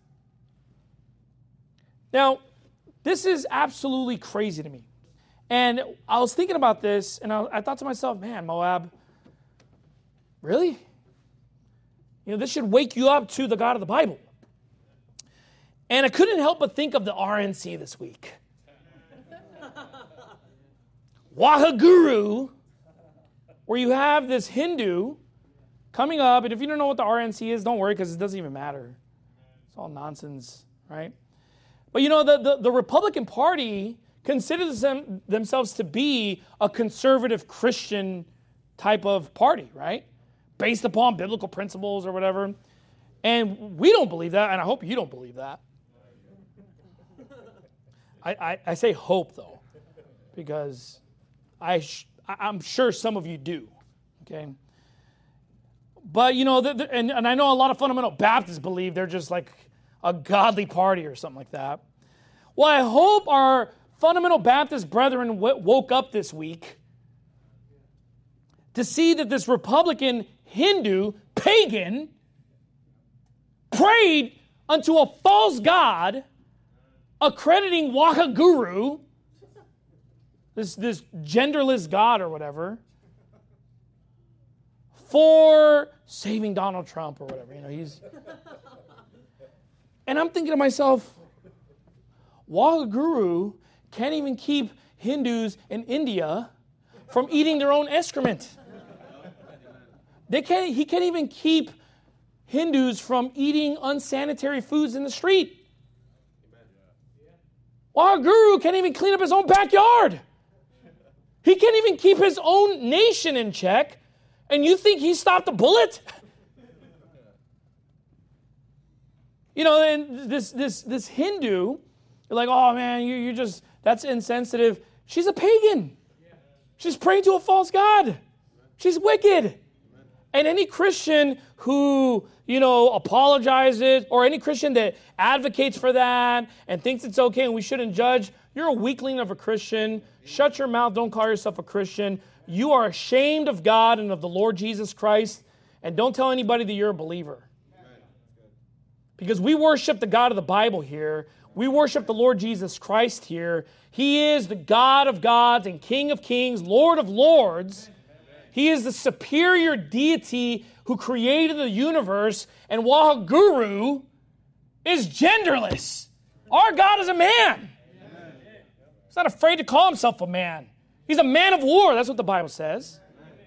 Now, this is absolutely crazy to me. And I was thinking about this, and I thought to myself, man, Moab, really? You know, this should wake you up to the God of the Bible. And I couldn't help but think of the RNC this week. Wahaguru, where you have this Hindu coming up, and if you don't know what the RNC is, don't worry, because it doesn't even matter. It's all nonsense, right? But you know, the Republican Party considers themselves to be a conservative Christian type of party, right? Based upon biblical principles or whatever. And we don't believe that, and I hope you don't believe that. I say hope, though, because I'm sure some of you do, okay? But, you know, and I know a lot of fundamental Baptists believe they're just like a godly party or something like that. Well, I hope our fundamental Baptist brethren woke up this week to see that this Republican Hindu pagan prayed unto a false god, accrediting Wahaguru, this genderless god or whatever, for saving Donald Trump or whatever. You know, and I'm thinking to myself, Wahaguru can't even keep Hindus in India from eating their own excrement. He can't even keep Hindus from eating unsanitary foods in the street. Wahaguru can't even clean up his own backyard. He can't even keep his own nation in check, and you think he stopped a bullet? You know, and this Hindu, you're like, oh man, you're just, that's insensitive. She's a pagan. She's praying to a false god. She's wicked. And any Christian who, you know, apologizes, or any Christian that advocates for that and thinks it's okay and we shouldn't judge, you're a weakling of a Christian. Shut your mouth. Don't call yourself a Christian. You are ashamed of God and of the Lord Jesus Christ. And don't tell anybody that you're a believer. Because we worship the God of the Bible here. We worship the Lord Jesus Christ here. He is the God of gods and King of kings, Lord of lords. He is the superior deity who created the universe, and Wahaguru is genderless. Our God is a man. He's not afraid to call himself a man. He's a man of war. That's what the Bible says.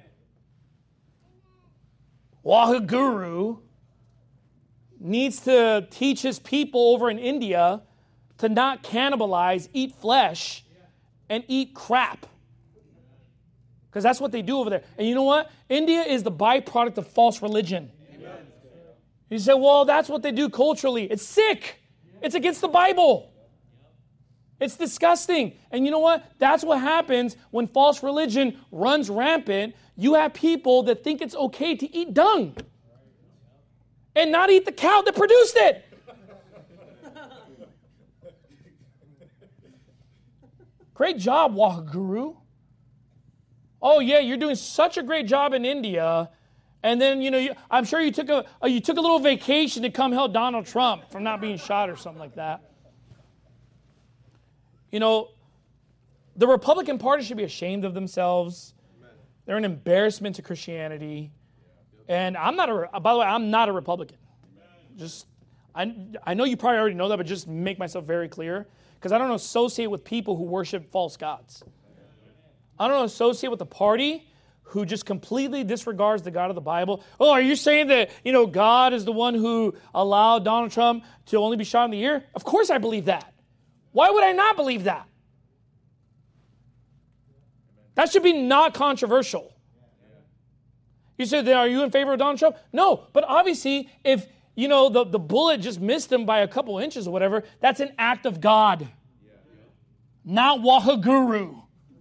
Wahaguru needs to teach his people over in India to not cannibalize, eat flesh, and eat crap. Because that's what they do over there. And you know what? India is the byproduct of false religion. Amen. You say, well, that's what they do culturally. It's sick. It's against the Bible. It's disgusting. And you know what? That's what happens when false religion runs rampant. You have people that think it's okay to eat dung and not eat the cow that produced it. Great job, Wahaguru. Oh, yeah, you're doing such a great job in India, And then, I'm sure you took a little vacation to come help Donald Trump from not being shot or something like that. The Republican Party should be ashamed of themselves. They're an embarrassment to Christianity. And by the way, I'm not a Republican. I know you probably already know that, but just make myself very clear. Because I don't associate with people who worship false gods. I don't associate with the party who just completely disregards the God of the Bible. Oh, are you saying that, God is the one who allowed Donald Trump to only be shot in the ear? Of course I believe that. Why would I not believe that? That should be not controversial. You said, are you in favor of Donald Trump? No, but obviously, if, the bullet just missed him by a couple inches or whatever, that's an act of God. Not Wahaguru.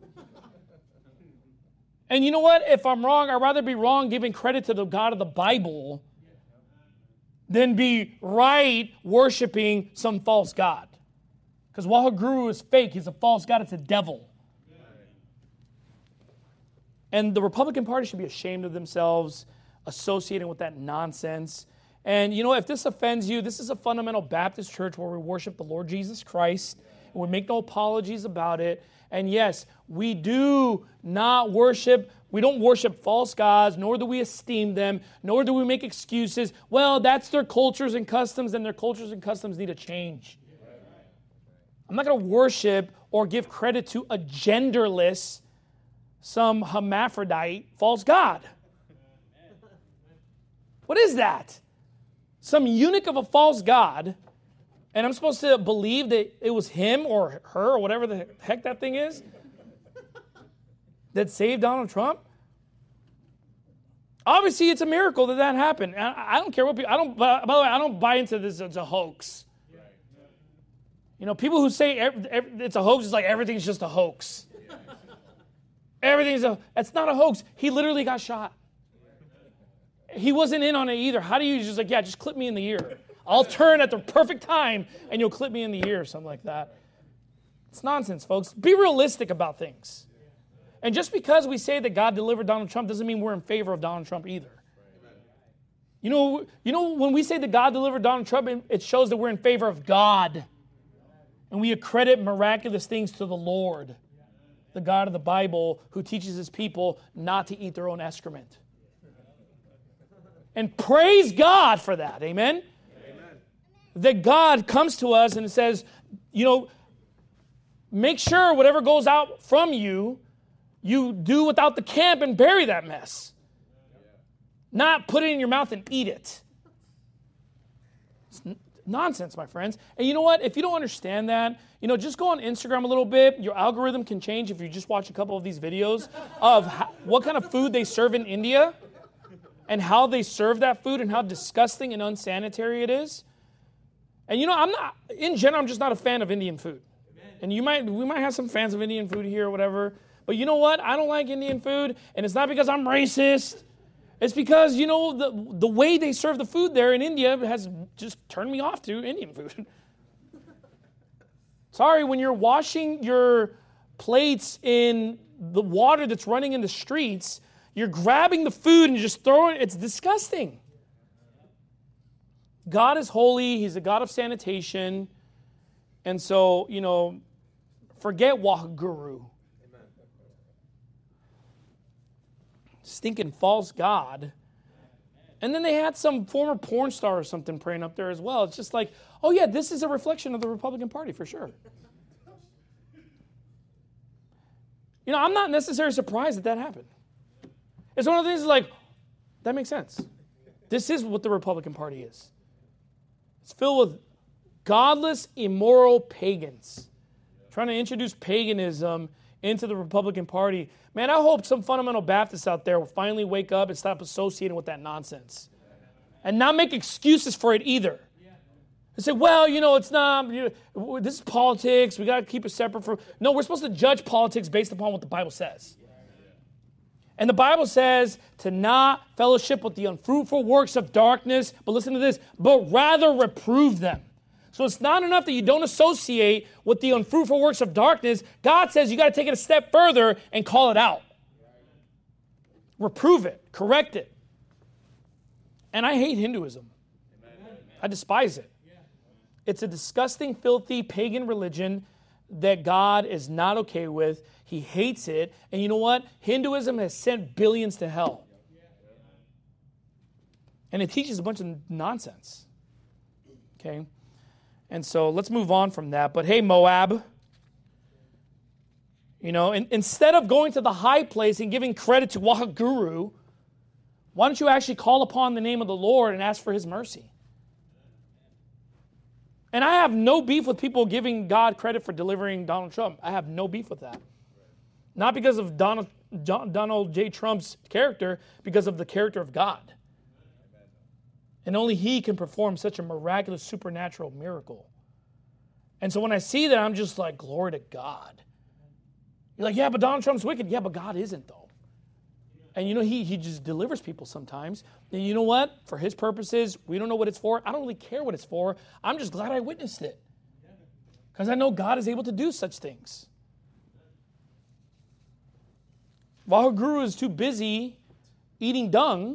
And you know what? If I'm wrong, I'd rather be wrong giving credit to the God of the Bible than be right worshiping some false god. Because Wahaguru is fake. He's a false god. It's a devil. And the Republican Party should be ashamed of themselves associating with that nonsense. And if this offends you, this is a fundamental Baptist church where we worship the Lord Jesus Christ. And we make no apologies about it. And yes, we do not worship, we don't worship false gods, nor do we esteem them, nor do we make excuses. Well, that's their cultures and customs, and their cultures and customs need to change. I'm not going to worship or give credit to a genderless, some hermaphrodite false god. What is that? Some eunuch of a false god. And I'm supposed to believe that it was him or her or whatever the heck that thing is that saved Donald Trump? Obviously, it's a miracle that happened. I don't care what people... by the way, I don't buy into this as a hoax. People who say it's a hoax, it's like everything's just a hoax. It's not a hoax. He literally got shot. He wasn't in on it either. How do you just clip me in the ear? I'll turn at the perfect time and you'll clip me in the ear or something like that. It's nonsense, folks. Be realistic about things. And just because we say that God delivered Donald Trump doesn't mean we're in favor of Donald Trump either. When we say that God delivered Donald Trump, it shows that we're in favor of God. And we accredit miraculous things to the Lord, the God of the Bible, who teaches his people not to eat their own excrement. And praise God for that. Amen? That God comes to us and says, make sure whatever goes out from you, you do without the camp and bury that mess. Not put it in your mouth and eat it. It's nonsense, my friends. And you know what? If you don't understand that, just go on Instagram a little bit. Your algorithm can change if you just watch a couple of these videos of what kind of food they serve in India and how they serve that food and how disgusting and unsanitary it is. And I'm just not a fan of Indian food. And we might have some fans of Indian food here or whatever. But you know what? I don't like Indian food. And it's not because I'm racist. It's because, the way they serve the food there in India has just turned me off to Indian food. Sorry, when you're washing your plates in the water that's running in the streets, you're grabbing the food and just throwing it. It's disgusting. God is holy. He's a God of sanitation. And so, forget Wahaguru. Stinking false god. And then they had some former porn star or something praying up there as well. It's just like, oh yeah, this is a reflection of the Republican Party for sure. I'm not necessarily surprised that happened. It's one of the things like, that makes sense. This is what the Republican Party is. It's filled with godless, immoral pagans trying to introduce paganism into the Republican Party. Man, I hope some fundamental Baptists out there will finally wake up and stop associating with that nonsense. And not make excuses for it either. They say, well, it's not, this is politics. We got to keep it separate from... No, we're supposed to judge politics based upon what the Bible says. And the Bible says to not fellowship with the unfruitful works of darkness, but listen to this, but rather reprove them. So it's not enough that you don't associate with the unfruitful works of darkness. God says you got to take it a step further and call it out. Reprove it, correct it. And I hate Hinduism. I despise it. It's a disgusting, filthy, pagan religion that God is not okay with. He hates it. And you know what? Hinduism has sent billions to hell. And it teaches a bunch of nonsense. Okay? And so let's move on from that. But hey, Moab, you know, instead of going to the high place and giving credit to Wahaguru, why don't you actually call upon the name of the Lord and ask for his mercy? And I have no beef with people giving God credit for delivering Donald Trump. I have no beef with that. Not because of Donald J. Trump's character, because of the character of God. And only he can perform such a miraculous, supernatural miracle. And so when I see that, I'm just like, glory to God. You're like, yeah, but Donald Trump's wicked. Yeah, but God isn't, though. And you know, he just delivers people sometimes. And you know what? For his purposes, we don't know what it's for. I don't really care what it's for. I'm just glad I witnessed it. Because I know God is able to do such things. Wahaguru is too busy eating dung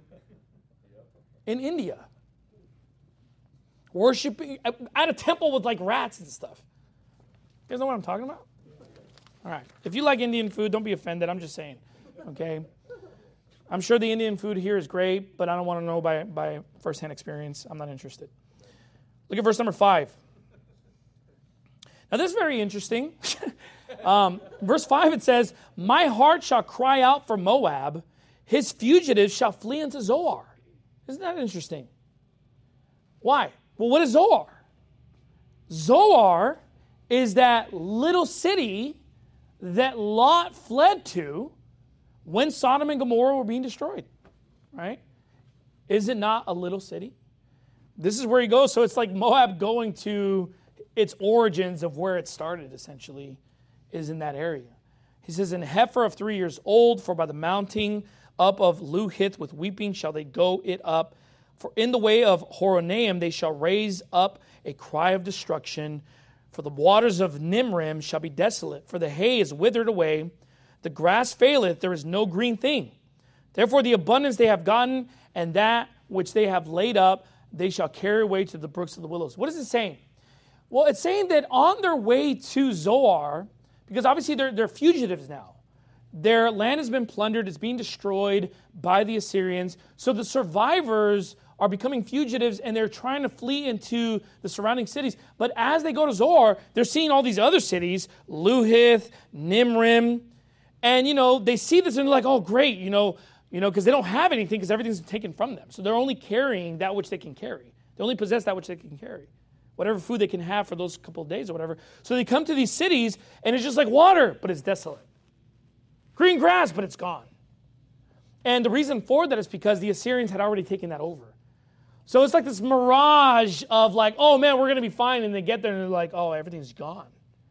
in India. Worshiping at a temple with like rats and stuff. You guys know what I'm talking about? All right. If you like Indian food, don't be offended. I'm just saying. Okay? I'm sure the Indian food here is great, but I don't want to know by firsthand experience. I'm not interested. Look at verse number 5. Now, this is very interesting. Verse 5, it says, my heart shall cry out for Moab. His fugitives shall flee into Zoar. Isn't that interesting? Why? Well, what is Zoar? Zoar is that little city that Lot fled to when Sodom and Gomorrah were being destroyed, right? Is it not a little city? This is where he goes. So it's like Moab going to its origins of where it started, essentially, is in that area. He says, an heifer of 3 years old, for by the mounting up of Luhith with weeping shall they go it up. For in the way of Horonaim they shall raise up a cry of destruction. For the waters of Nimrim shall be desolate, for the hay is withered away. The grass faileth, there is no green thing. Therefore the abundance they have gotten, and that which they have laid up, they shall carry away to the brooks of the willows. What is it saying? Well, it's saying that on their way to Zoar, because obviously they're fugitives now. Their land has been plundered, it's being destroyed by the Assyrians. So the survivors are becoming fugitives and they're trying to flee into the surrounding cities. But as they go to Zoar, they're seeing all these other cities, Luhith, Nimrim. And, you know, they see this and they're like, oh, great, you know, because they don't have anything because everything's taken from them. So they're only carrying that which they can carry. They only possess that which they can carry. Whatever food they can have for those couple of days or whatever. So they come to these cities and it's just like water, but it's desolate. Green grass, but it's gone. And the reason for that is because the Assyrians had already taken that over. So it's like this mirage of like, oh man, we're going to be fine. And they get there and they're like, oh, everything's gone.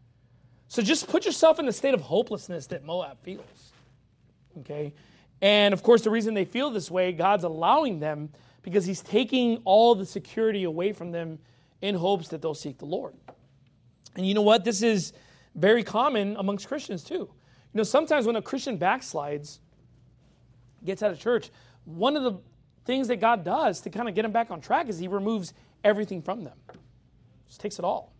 So just put yourself in the state of hopelessness that Moab feels. Okay? And of course, the reason they feel this way, God's allowing them because he's taking all the security away from them in hopes that they'll seek the Lord. And you know what? This is very common amongst Christians too. You know, sometimes when a Christian backslides, gets out of church, one of the things that God does to kind of get them back on track is he removes everything from them. Just takes it all.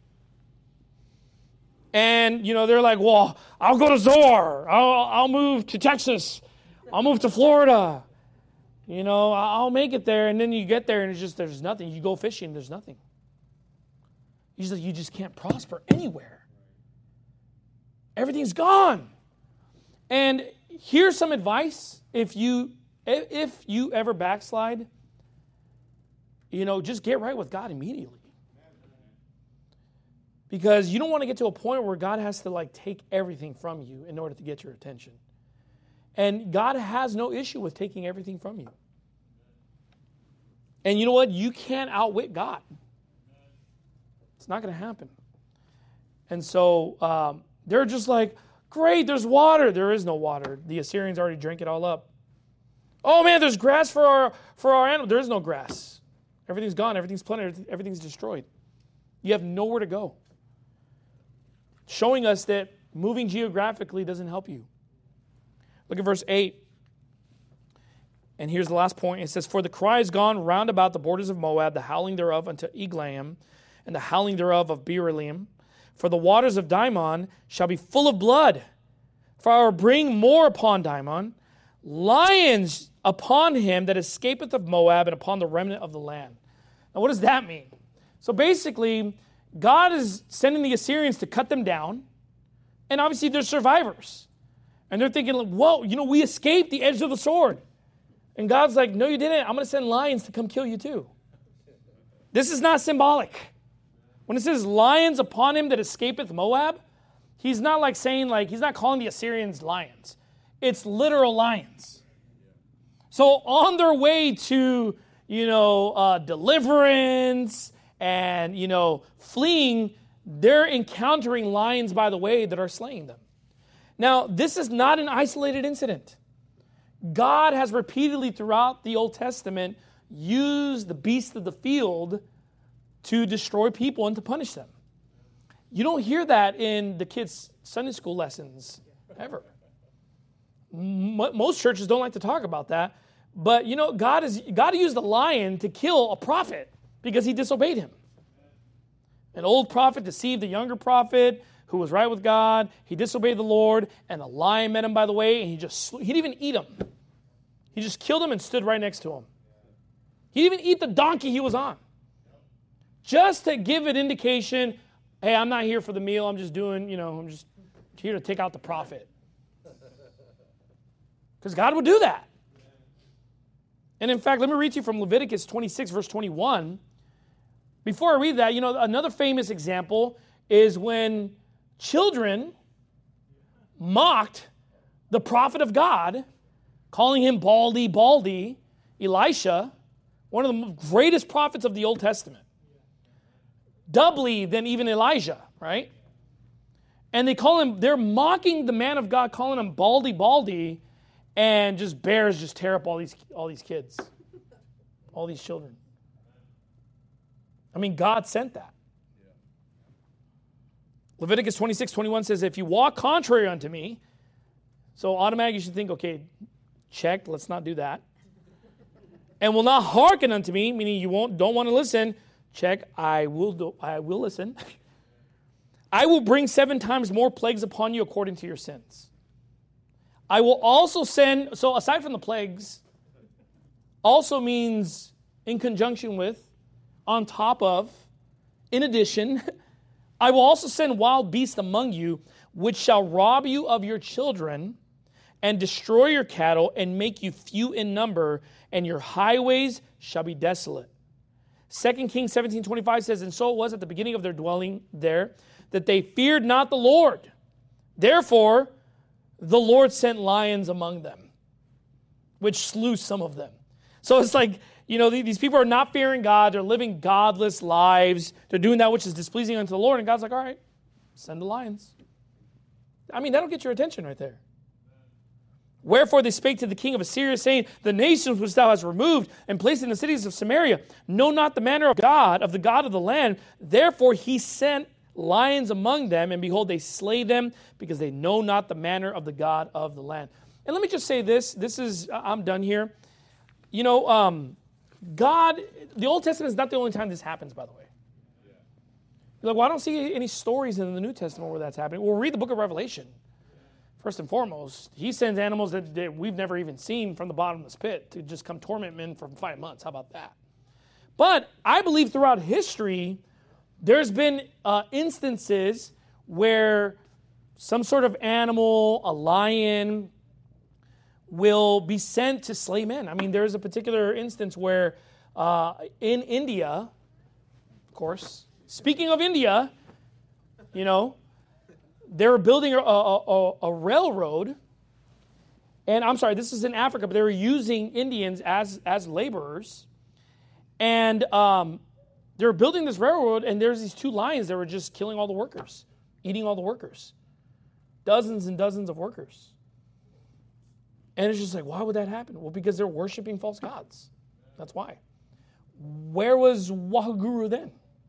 And, you know, they're like, well, I'll go to Zoar. I'll move to Texas. I'll move to Florida. You know, I'll make it there. And then you get there and it's just, there's nothing. You go fishing, there's nothing. You just can't prosper anywhere. Everything's gone. And here's some advice. If you ever backslide, you know, just get right with God immediately. Because you don't want to get to a point where God has to like take everything from you in order to get your attention. And God has no issue with taking everything from you. And you know what? You can't outwit God. It's not going to happen. And so they're just like, great, there's water. There is no water. The Assyrians already drank it all up. Oh man, there's grass for our animal. There is no grass. Everything's gone. Everything's plundered. Everything's destroyed. You have nowhere to go. Showing us that moving geographically doesn't help you. Look at verse 8. And here's the last point. It says, for the cry is gone round about the borders of Moab, the howling thereof unto Eglaim, and the howling thereof of Beeralim. For the waters of Dimon shall be full of blood. For I will bring more upon Dimon, lions upon him that escapeth of Moab, and upon the remnant of the land. Now what does that mean? So basically, God is sending the Assyrians to cut them down, and obviously they're survivors. And they're thinking, whoa, we escaped the edge of the sword. And God's like, no, you didn't. I'm going to send lions to come kill you too. This is not symbolic. When it says lions upon him that escapeth Moab, he's not like saying, he's not calling the Assyrians lions. It's literal lions. So on their way to, deliverance and, fleeing, they're encountering lions by the way that are slaying them. Now, this is not an isolated incident. God has repeatedly throughout the Old Testament used the beasts of the field to destroy people and to punish them. You don't hear that in the kids' Sunday school lessons ever. Most churches don't like to talk about that. But, God used the lion to kill a prophet because he disobeyed him. An old prophet deceived the younger prophet who was right with God. He disobeyed the Lord, and the lion met him by the way, and he didn't even eat him. He just killed him and stood right next to him. He didn't even eat the donkey he was on. Just to give an indication, hey, I'm not here for the meal. I'm just I'm just here to take out the prophet. Because God would do that. And in fact, let me read to you from Leviticus 26, verse 21. Before I read that, another famous example is when children mocked the prophet of God, calling him baldy, Elisha, one of the greatest prophets of the Old Testament. Doubly than even Elijah, right? And they're mocking the man of God, calling him baldy, and just bears just tear up all these kids, all these children. I mean, God sent that. Leviticus 26:21 says, if you walk contrary unto me, so automatically you should think, okay, check, let's not do that. And will not hearken unto me, meaning you don't want to listen, check, I will listen. I will bring 7 times more plagues upon you according to your sins. I will also send, so aside from the plagues, also means in conjunction with, on top of, in addition, I will also send wild beasts among you, which shall rob you of your children and destroy your cattle and make you few in number, and your highways shall be desolate. 2 Kings 17:25 says, and so it was at the beginning of their dwelling there, that they feared not the Lord. Therefore, the Lord sent lions among them, which slew some of them. So it's like, these people are not fearing God. They're living godless lives. They're doing that which is displeasing unto the Lord. And God's like, all right, send the lions. I mean, that'll get your attention right there. Wherefore they spake to the king of Assyria, saying, the nations which thou hast removed and placed in the cities of Samaria know not the manner of God, of the God of the land. Therefore he sent lions among them, and behold, they slay them, because they know not the manner of the God of the land. And let me just say this. I'm done here. God, the Old Testament is not the only time this happens, by the way. You're like, well, I don't see any stories in the New Testament where that's happening. Well, read the book of Revelation. First and foremost, he sends animals that we've never even seen from the bottomless pit to just come torment men for 5 months. How about that? But I believe throughout history, there's been instances where some sort of animal, a lion, will be sent to slay men. I mean, there's a particular instance where in India, of course, speaking of India, they were building a railroad, and I'm sorry, this is in Africa, but they were using Indians as laborers, and they were building this railroad, and there's these 2 lions that were just killing all the workers, eating all the workers, dozens and dozens of workers. And it's just like, why would that happen? Well, because they're worshiping false gods. That's why. Where was Wahaguru then?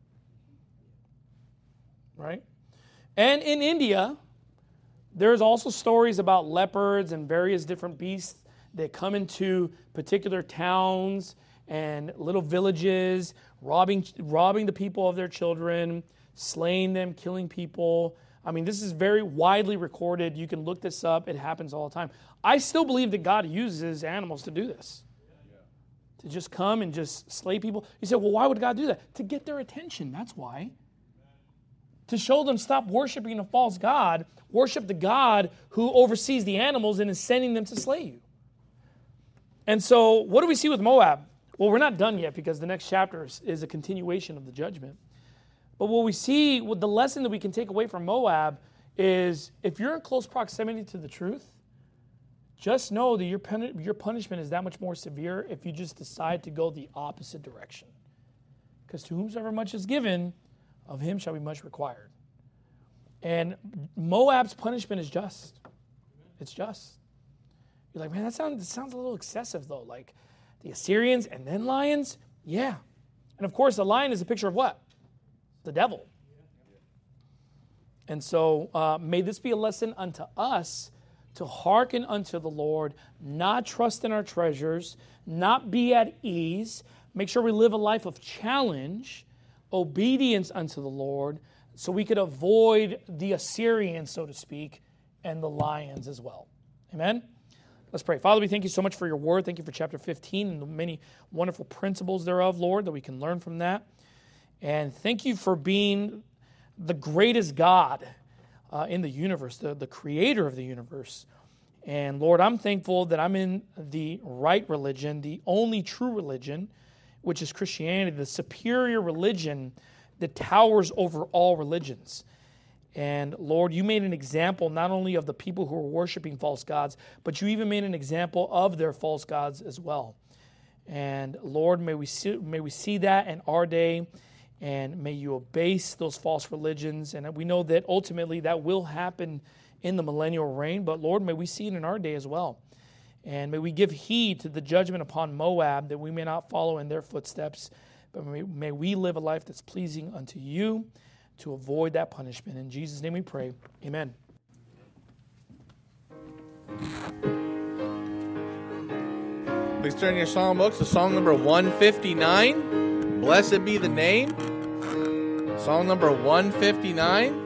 Right? And in India, there's also stories about leopards and various different beasts that come into particular towns and little villages, robbing the people of their children, slaying them, killing people. I mean, this is very widely recorded. You can look this up. It happens all the time. I still believe that God uses animals to do this. To just come and just slay people. You say, well, why would God do that? To get their attention. That's why. To show them, stop worshiping a false god. Worship the God who oversees the animals and is sending them to slay you. And so, what do we see with Moab? Well, we're not done yet because the next chapter is a continuation of the judgment. But what we see, with the lesson that we can take away from Moab is if you're in close proximity to the truth, just know that your punishment is that much more severe if you just decide to go the opposite direction. Because to whomsoever much is given, of him shall be much required. And Moab's punishment is just. It's just. You're like, man, that sounds a little excessive, though. Like the Assyrians and then lions? Yeah. And of course, the lion is a picture of what? The devil. And so may this be a lesson unto us to hearken unto the Lord, not trust in our treasures, not be at ease, make sure we live a life of challenge, obedience unto the Lord, so we could avoid the Assyrians, so to speak, and the lions as well. Amen? Let's pray. Father, we thank you so much for your word. Thank you for chapter 15 and the many wonderful principles thereof, Lord, that we can learn from that. And thank you for being the greatest God in the universe, the creator of the universe. And Lord, I'm thankful that I'm in the right religion, the only true religion, which is Christianity, the superior religion that towers over all religions. And Lord, you made an example not only of the people who are worshiping false gods, but you even made an example of their false gods as well. And Lord, may we see that in our day. And may you abase those false religions. And we know that ultimately that will happen in the millennial reign. But Lord, may we see it in our day as well. And may we give heed to the judgment upon Moab, that we may not follow in their footsteps. But may we live a life that's pleasing unto you to avoid that punishment. In Jesus' name we pray. Amen. Please turn your song books to song number 159. Blessed be the name. Song number 159.